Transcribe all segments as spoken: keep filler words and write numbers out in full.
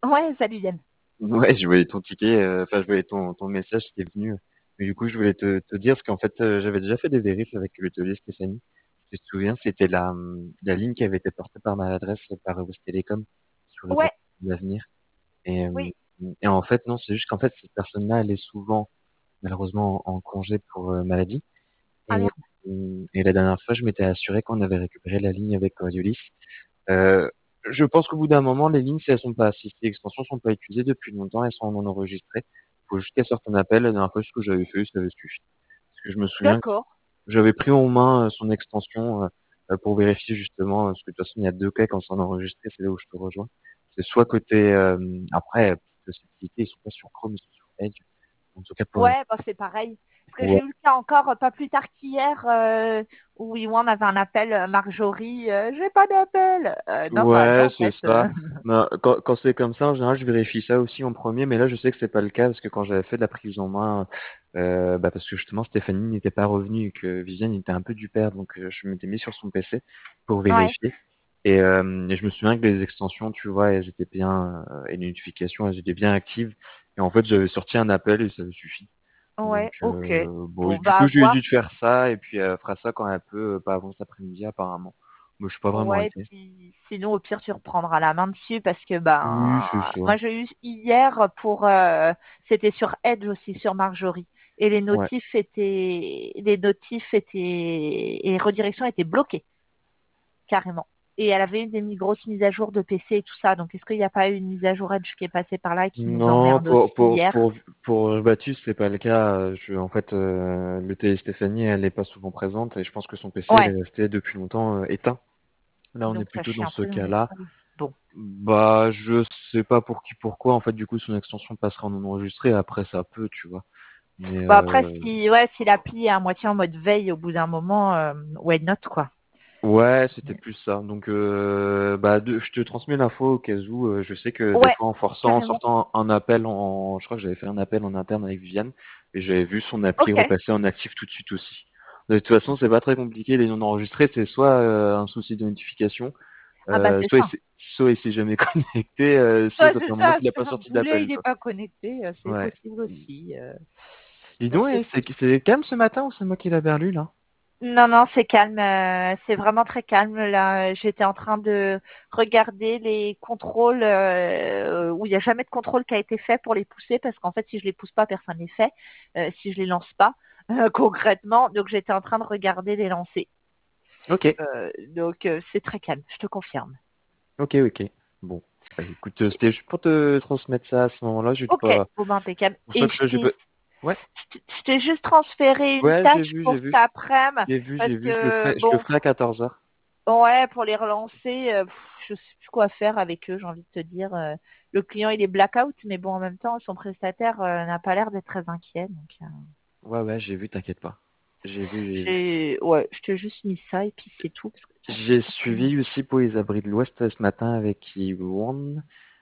Ouais, salut Yann. Ouais, je voyais ton ticket, euh, enfin je voyais ton, ton message qui est venu. Mais du coup, je voulais te, te dire, parce qu'en fait, euh, j'avais déjà fait des vérifs avec le taulier Stéphanie. Tu te souviens, c'était la, hum, la ligne qui avait été portée par maladresse par Rebus Télécom sur le Ouais, groupe d'avenir. Et, euh, oui, et en fait, non, c'est juste qu'en fait, cette personne-là, elle est souvent, malheureusement, en, en congé pour euh, maladie. ah Et, merde. euh, et la dernière fois, je m'étais assuré qu'on avait récupéré la ligne avec Coriolis. Euh, je pense qu'au bout d'un moment, les lignes, si elles sont pas, si les extensions sont pas utilisées depuis longtemps, elles sont non enregistrées. Il faut juste qu'elles sortent un appel. La dernière fois, ce que j'avais fait, ça avait suffi. Parce que je me souviens que D'accord. j'avais pris en main euh, son extension euh, euh, pour vérifier justement, euh, parce que de toute façon, il y a deux cas quand c'est en enregistré, c'est là où je te rejoins. C'est soit côté, euh, après, petite possibilité, ils sont pas sur Chrome, ils sont sur Edge. En tout cas, pour l'instant. Ouais, bah c'est pareil. Parce que j'ai Ouais, eu le cas encore euh, pas plus tard qu'hier euh, où Iwan avait un appel, euh, Marjorie, euh, j'ai pas d'appel. Euh, non, bah non, ouais, en c'est fait. ça. euh, Mais, quand, quand c'est comme ça, en général, je vérifie ça aussi en premier, mais là, je sais que c'est pas le cas parce que quand j'avais fait de la prise en main, euh, bah parce que justement Stéphanie n'était pas revenue et que Viviane était un peu du père, donc euh, je m'étais mis sur son P C pour Ouais, vérifier. Et, euh, et je me souviens que les extensions, tu vois, elles étaient bien, euh, et les notifications, elles étaient bien actives. Et en fait, j'avais sorti un appel et ça avait suffi. Donc, ouais, ok. euh, bon, Bon, du bah coup, à je lui ai dit voir. de faire ça et puis elle fera ça quand elle peut, euh, pas avant cet après-midi apparemment. Moi, je suis pas vraiment Ouais, inquiet. puis sinon au pire tu reprendras la main dessus parce que Oui, ben c'est ça. moi j'ai eu hier pour euh, c'était sur Edge aussi sur Marjorie et les Ouais. notifs étaient les notifs étaient et les redirections étaient bloquées carrément. Et elle avait eu des mi- grosses mises à jour de P C et tout ça. Donc est-ce qu'il n'y a pas eu une mise à jour Edge qui est passée par là et qui nous Non, emmerde aussi pour pour hier? pour pour Baptiste, c'est pas le cas. Euh, Je, en fait, euh, le télé Stéphanie, elle est pas souvent présente et je pense que son P C il Ouais. est resté depuis longtemps euh, éteint. Là, on est Donc ça plutôt chie dans un ce peu dans cas-là. l'esprit. Bon. Bah, je sais pas pour qui, pourquoi. En fait, du coup, son extension passera en non enregistré. Après, ça peut, tu vois. Mais Bon après euh, si ouais si l'appli est à moitié en mode veille au bout d'un moment, euh, why not quoi. ouais, c'était plus ça. Donc, euh, bah, de- je te transmets l'info au cas où. Euh, je sais que des Ouais, fois, en forçant, en carrément. sortant un appel en, je crois que j'avais fait un appel en interne avec Viviane et j'avais vu son appli Ok. repasser en actif tout de suite aussi. De toute façon, c'est pas très compliqué. Les non enregistrés, c'est soit euh, un souci de notification, Ah bah euh, c'est soit il ça. s'est, soit il s'est jamais connecté, euh, soit Ouais, ça fait c'est un moment ça. qu'il a pas C'est un sorti boulet, d'appel, il n'est quoi. pas connecté. euh, C'est Ouais. possible aussi. euh, Dis mais donc, c'est eh, c'est fou. c'est calme ce matin ou c'est moi qui l'ai perdu là? Non, non, c'est calme. euh, C'est vraiment très calme. Là, j'étais en train de regarder les contrôles euh, où il n'y a jamais de contrôle qui a été fait pour les pousser parce qu'en fait, si je les pousse pas, personne n'est fait. Euh, si je les lance pas, euh, concrètement. Donc, j'étais en train de regarder les lancer. Ok, Euh, donc, euh, c'est très calme. Je te confirme. ok, ok. Bon, bah, écoute, euh, c'était juste pour te transmettre ça à ce moment-là. Je dis Ok, pas. bon ben impeccable. Pour ça Et que je je, je t'ai peux. Ouais, je t'ai je t'ai juste transféré une ouais, j'ai tâche vu, pour j'ai vu, cet après-midi j'ai vu, parce j'ai vu. Je le que ferai, je le bon, ferai à quatorze heures. ouais, pour les relancer, euh, pff, je sais plus quoi faire avec eux, j'ai envie de te dire. euh, le client il est blackout, mais bon en même temps son prestataire euh, n'a pas l'air d'être très inquiet. Donc euh, Ouais, ouais, j'ai vu, t'inquiète pas. J'ai vu, j'ai vu. j'ai ouais, je t'ai juste mis ça et puis c'est tout parce que ça, J'ai ça fait suivi aussi pour les abris de l'Ouest ce matin avec Iwan.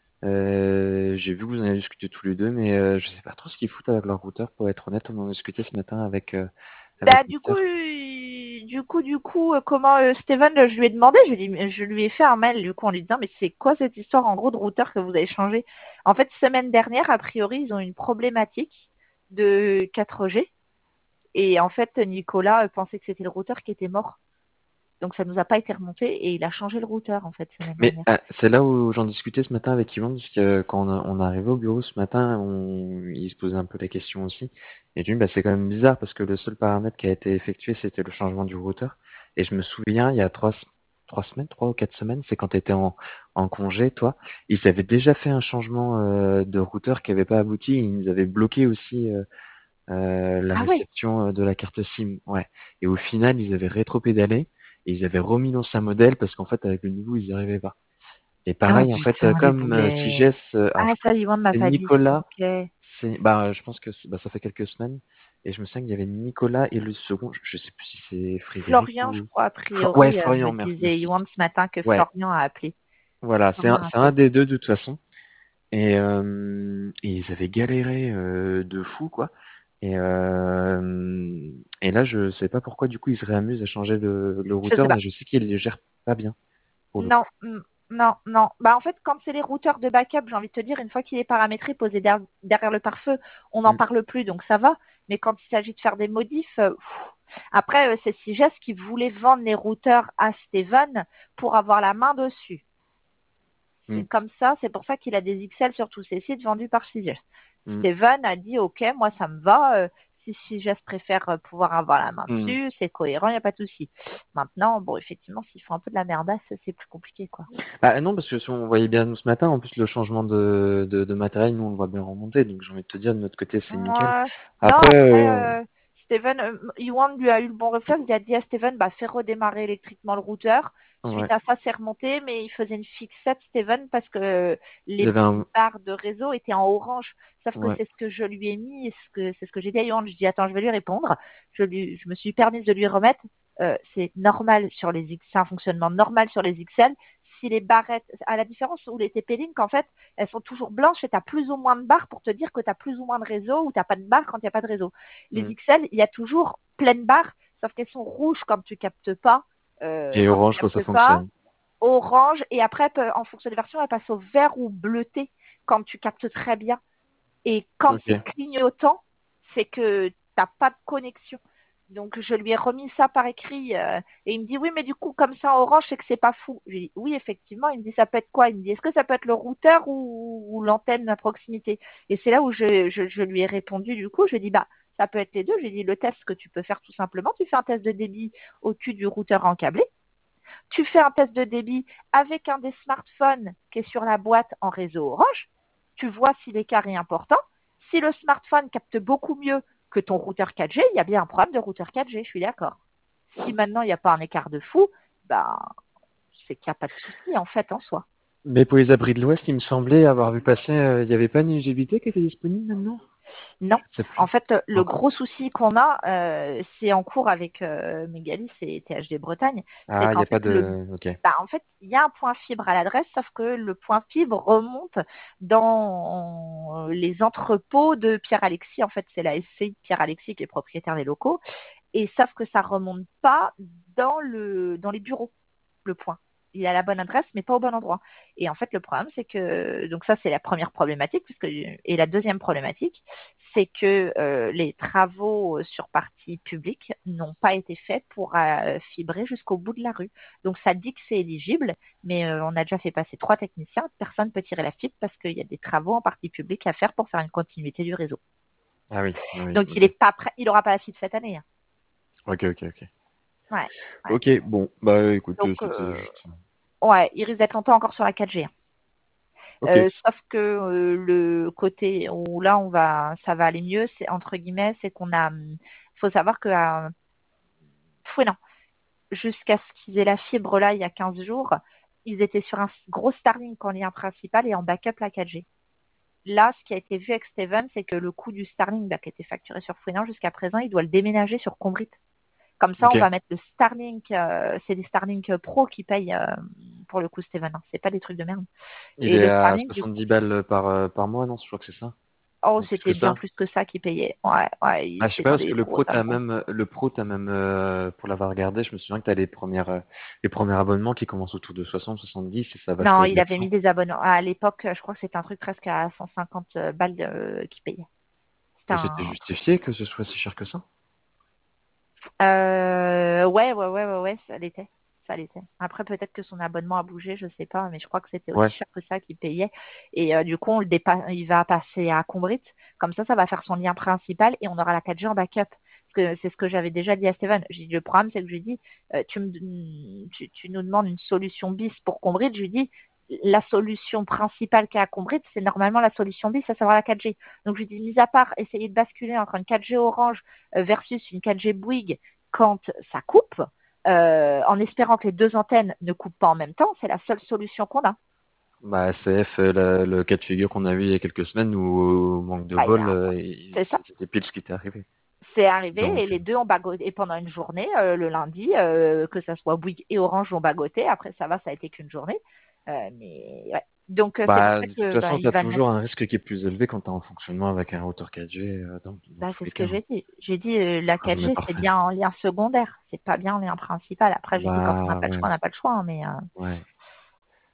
Euh, j'ai vu que vous en avez discuté tous les deux, mais euh, je sais pas trop ce qu'ils foutent avec leur routeur. Pour être honnête, on en a discuté ce matin avec euh, Bah avec du coup, Mister. euh, du coup, du coup, euh, comment euh, Steven, euh, je lui ai demandé, je lui, ai- je lui ai fait un mail du coup en lui disant mais c'est quoi cette histoire en gros de routeur que vous avez changé? En fait, semaine dernière, a priori, ils ont une problématique de quatre G et en fait, Nicolas euh, pensait que c'était le routeur qui était mort, donc ça nous a pas été remonté et il a changé le routeur en fait semaine Mais dernière. euh, c'est là où j'en discutais ce matin avec Yvan, parce que euh, quand on, a- on est arrivé au bureau ce matin, on, il se posait un peu la question aussi. Et lui, bah, c'est quand même bizarre parce que le seul paramètre qui a été effectué, c'était le changement du routeur. Et je me souviens, il y a trois, trois semaines, trois ou quatre semaines, c'est quand tu étais en, en congé, toi, ils avaient déjà fait un changement euh, de routeur qui avait pas abouti. Ils nous avaient bloqué aussi euh, euh, la Ah ouais. réception euh, de la carte SIM. Ouais. Et au final, ils avaient rétropédalé et ils avaient remis l'ancien modèle parce qu'en fait, avec le nouveau, ils n'y arrivaient pas. Et Ah pareil, en fait, euh, putain, les comme euh, boulets. Sigès, euh, alors Ah je crois ça, que Yvan ne m'a c'est pas dit. Nicolas, Ok. c'est, bah, je pense que c'est- bah, ça fait quelques semaines, et je me souviens qu'il y avait Nicolas et le second, je, je sais plus si c'est Frédéric Florian, je ou, crois, a Flo- ouais, priori, euh, me Florian, mer- disait merci. Yvan ce matin que Ouais, Florian a appelé. voilà, c'est un, Florian a c'est un appelé. des deux de toute façon. Et, euh, et ils avaient galéré euh, de fou, quoi. Et, euh, et là, je sais pas pourquoi, du coup, ils se réamusent à changer le, le Je sais routeur, pas. mais je sais qu'ils le gèrent pas bien, pour le Non, coup. mm, Non, non. Bah, en fait, quand c'est les routeurs de backup, j'ai envie de te dire, une fois qu'il est paramétré, posé der- derrière le pare-feu, on n'en Mm. parle plus, donc ça va. Mais quand il s'agit de faire des modifs, euh, pff. Après, euh, c'est Cigest qui voulait vendre les routeurs à Steven pour avoir la main dessus. Mm. C'est comme ça, c'est pour ça qu'il a des X L sur tous ses sites vendus par Cigest. Mm. Steven a dit, OK, moi, ça me va. euh, si Cigest préfère euh, pouvoir avoir la main Mm. dessus, c'est cohérent, il n'y a pas de souci. Maintenant, bon, effectivement, s'ils font un peu de la merdasse, c'est plus compliqué, quoi. Bah non, parce que si on voyait bien nous ce matin, en plus le changement de, de, de matériel, nous on le voit bien remonter, donc j'ai envie de te dire de notre côté c'est nickel. Ouais. Non, Après, après, euh, euh, Steven, euh, Iwan lui a eu le bon réflexe. Il a dit à Steven, bah, fais redémarrer électriquement le routeur. Suite ouais, à ça, c'est remonté, mais il faisait une fixette, Steven, parce que il y les avait petites un, barres de réseau étaient en orange. Sauf que ouais, c'est ce que je lui ai mis, et ce que, c'est ce que j'ai dit à Iwan. Je dis, attends, je vais lui répondre. Je lui, je me suis permise de lui remettre. Euh, c'est normal sur les X, c'est un fonctionnement normal sur les X L. Si les barrettes, à la différence où les T P-Link, en fait, elles sont toujours blanches et tu as plus ou moins de barres pour te dire que tu as plus ou moins de réseau ou tu n'as pas de barres quand il n'y a pas de réseau. Les mm. X L, il y a toujours pleine barres, sauf qu'elles sont rouges quand tu captes pas, euh, Et quand tu orange quand ça captes pas, fonctionne. orange, et après, en fonction des versions, elle passe au vert ou bleuté quand tu captes très bien. Et quand c'est Ok. clignotant, c'est que tu n'as pas de connexion. Donc je lui ai remis ça par écrit euh, et il me dit oui mais du coup comme ça en orange c'est que c'est pas fou. Je lui dis oui effectivement. Il me dit ça peut être quoi? Il me dit est-ce que ça peut être le routeur ou, ou l'antenne à proximité? Et c'est là où je, je, je lui ai répondu du coup. Je lui ai dit bah ça peut être les deux. J'ai dit le test que tu peux faire tout simplement. Tu fais un test de débit au-dessus du routeur encablé. Tu fais un test de débit avec un des smartphones qui est sur la boîte en réseau orange. Tu vois si l'écart est important. Si le smartphone capte beaucoup mieux que ton routeur quatre G, il y a bien un problème de routeur quatre G, je suis d'accord. Si maintenant il n'y a pas un écart de fou, ben, c'est qu'il n'y a pas de souci en fait en soi. Mais pour les abris de l'Ouest, il me semblait avoir vu passer, euh, il n'y avait pas une L G B T qui était disponible maintenant? Non. Je sais En plus. fait, le Encore. gros souci qu'on a, euh, c'est en cours avec euh, Megalis et T H D Bretagne, c'est Ah, il n'y qu'en a fait, pas le, de, ok. bah, en fait, il y a un point fibre à l'adresse, sauf que le point fibre remonte dans les entrepôts de Pierre-Alexis. En fait, c'est la S C I de Pierre-Alexis qui est propriétaire des locaux. Et sauf que ça remonte pas dans le dans les bureaux, le point. Il a la bonne adresse, mais pas au bon endroit. Et en fait, le problème, c'est que donc ça, c'est la première problématique, puisque et la deuxième problématique, c'est que euh, les travaux sur partie publique n'ont pas été faits pour euh, fibrer jusqu'au bout de la rue. Donc ça dit que c'est éligible, mais euh, on a déjà fait passer trois techniciens, personne ne peut tirer la fibre parce qu'il y a des travaux en partie publique à faire pour faire une continuité du réseau. Ah oui, ah oui, Donc il ok. est pas prêt, il aura pas la fibre cette année, hein. Ok, ok, ok. Ouais, ouais. Ok, bon, bah écoute, Donc euh, c'était euh, juste. ouais, il risque d'être longtemps encore sur la quatre G, hein. Ok. Euh, sauf que euh, le côté où là on va, ça va aller mieux, c'est entre guillemets, c'est qu'on a, hum, faut savoir que à Fouesnant, jusqu'à ce qu'ils aient la fibre là il y a quinze jours, ils étaient sur un gros Starlink en lien principal et en backup la quatre G. Là, ce qui a été vu avec Steven, c'est que le coût du Starlink là, qui était facturé sur Fouesnant jusqu'à présent, il doit le déménager sur Combrit. Comme ça, Ok. on va mettre le Starlink, euh, c'est des Starlink Pro qui payent euh, pour le coup Steven, hein. C'est pas des trucs de merde. Il Et est le à Starlink, du coup, soixante-dix balles par, euh, par mois, non? Je crois que c'est ça. oh, Ou plus que c'était bien ça. plus que ça qu'ils payaient. Ouais, ouais, ils Ah, je sais étaient pas, dans parce des que le gros pro, t'as abos. même, le pro, t'as même, euh, pour l'avoir regardé, je me souviens que t'as les premières, euh, les premiers abonnements qui commencent autour de soixante, soixante-dix et ça va Non, jusqu'à il au-delà de avait mis cent. des abonnements. À l'époque, je crois que c'était un truc presque à cent cinquante balles euh, qu'ils payaient. C'était Mais c'était un truc. justifié que ce soit si cher que ça? Euh, ouais, ouais, ouais, ouais, ouais, ça l'était. Ça l'était. Après, peut-être que son abonnement a bougé, je sais pas, mais je crois que c'était aussi Ouais. cher que ça qu'il payait. Et euh, du coup, on le dépa- il va passer à Combrit. Comme ça, ça va faire son lien principal et on aura la quatre G en backup. Parce que c'est ce que j'avais déjà dit à Steven. J'ai dit, le problème, c'est que je lui dis, euh, tu, me, tu, tu nous demandes une solution bis pour Combrit. Je lui dis, la solution principale qu'il y a à Combrit, c'est normalement la solution bis, à savoir la quatre G. Donc, je lui dis, mis à part essayer de basculer entre une quatre G Orange euh, versus une quatre G Bouygues quand ça coupe, euh, en espérant que les deux antennes ne coupent pas en même temps, c'est la seule solution qu'on a. Bah, S C F, euh, la- le cas de figure qu'on a eu il y a quelques semaines où, au manque de Bah, il y bol, a- euh, il- c'est ça. c'était pile ce qui était arrivé. C'est arrivé et Donc, euh, les deux ont bagoté. Et pendant une journée, euh, le lundi, euh, que ça soit Bouygues et Orange ont bagoté. Après, ça va, ça a été qu'une journée. Euh, mais ouais. Donc, euh, c'est pour bah, ça de toute que bah, façon, il t'as va le mettre. toujours un risque qui est plus élevé quand t'es en fonctionnement avec un routeur quatre G, euh, dans, dans Bah, tous c'est les ce cas, que hein. j'ai dit. J'ai dit euh, la Rien n'est quatre G, c'est parfait. bien en lien secondaire. C'est pas bien en lien principal. Après, j'ai dit quand on n'a Bah, pas le ouais, choix, on n'a pas le choix, hein, mais euh, ouais.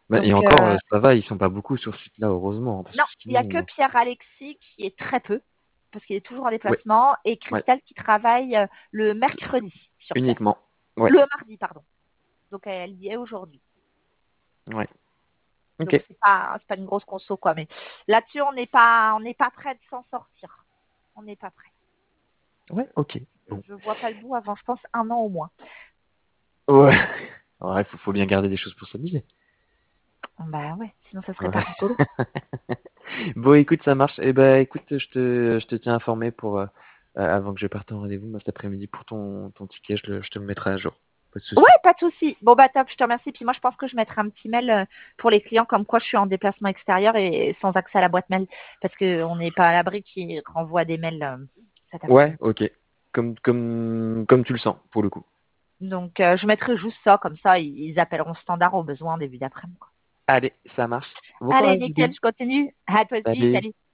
Bah, et Donc, encore, euh, euh, ça va, ils sont pas beaucoup sur ce site-là, heureusement, parce non, que il n'y a que sinon, euh, Pierre-Alexis qui est très peu, parce qu'il est toujours en ouais, déplacement, et ouais, Christelle qui travaille euh, le mercredi sur place. uniquement. Ouais, Le mardi, pardon. Donc, elle y est aujourd'hui. ouais. Donc, Ok. c'est pas, c'est pas une grosse conso, quoi. Mais là-dessus, on n'est pas, on n'est pas prêt de s'en sortir. On n'est pas prêt. Ouais, ok. Je, Bon. je vois pas le bout avant, je pense, un an au moins. Ouais. Ouais, faut, faut bien garder des choses pour s'amuser. Bah ouais, sinon ça serait Ouais. pas rigolo. Bon, écoute, ça marche. Eh ben, écoute, je te, je te tiens informé pour, euh, euh, avant que je parte en rendez-vous, moi, cet après-midi, pour ton, ton ticket, je, le, je te le mettrai à jour. Pas de Ouais, souci. pas de souci. Bon bah top, je te remercie. Puis moi, je pense que je mettrai un petit mail euh, pour les clients comme quoi je suis en déplacement extérieur et sans accès à la boîte mail parce que on n'est pas à l'abri qui renvoie des mails euh, cet Ouais, après-midi. ok. Comme, comme, comme tu le sens, pour le coup. Donc euh, je mettrai juste ça, comme ça ils, ils appelleront standard au besoin en début d'après-midi. Allez, ça marche. Bon Allez, courage, nickel, Ludwig. je continue. À toi aussi, Salut. salut.